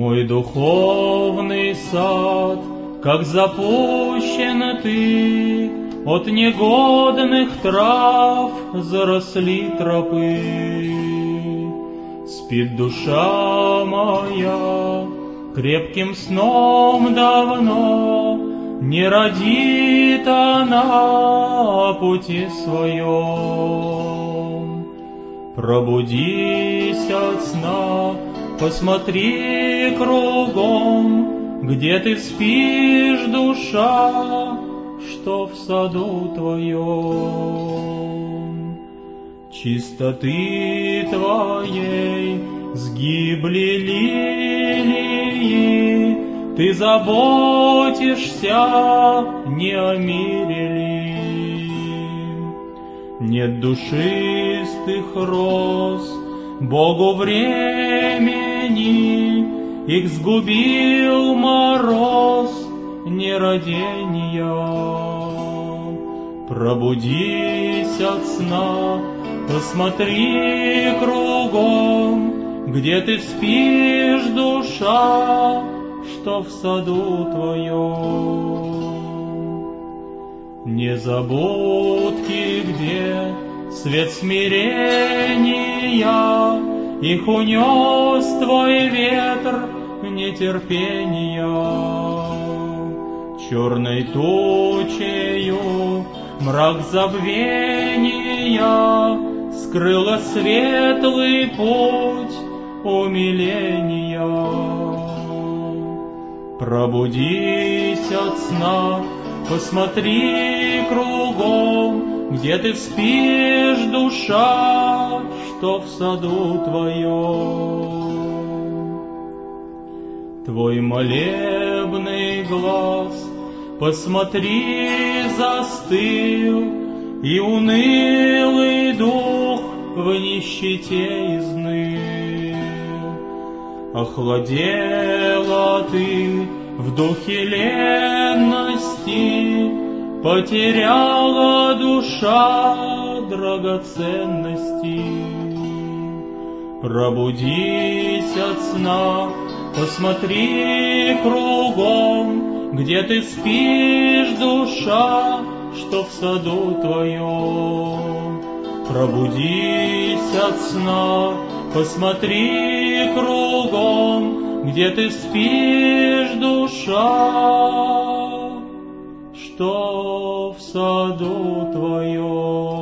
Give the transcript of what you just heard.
Мой духовный сад, как запущен ты, от негодных трав заросли тропы. Спит душа моя крепким сном давно, не родит она о пути своем. Пробудись от сна, посмотри кругом, где ты спишь, душа, что в саду твоем. Чистоты твоей сгибли лилии, ты заботишься не о мире ли? Нет душистых роз Богу времени, их сгубил мороз нерадения. Пробудись от сна, посмотри кругом, где ты спишь, душа, что в саду твоем. Незабудки, где свет смирения, их унес твой ветр нетерпения. Черной тучею мрак забвения скрыла светлый путь умиления. Пробудись от сна, посмотри кругом, где ты спишь, душа, что в саду твоем. Твой молебный глаз, посмотри, застыл, и унылый дух в нищете изныл. Охладела ты в духе ленности, потеряла душа драгоценности. Пробудись от сна, посмотри кругом, где ты спишь, душа, что в саду твоем. Пробудись от сна, посмотри кругом, где ты спишь, душа, что в саду твоем.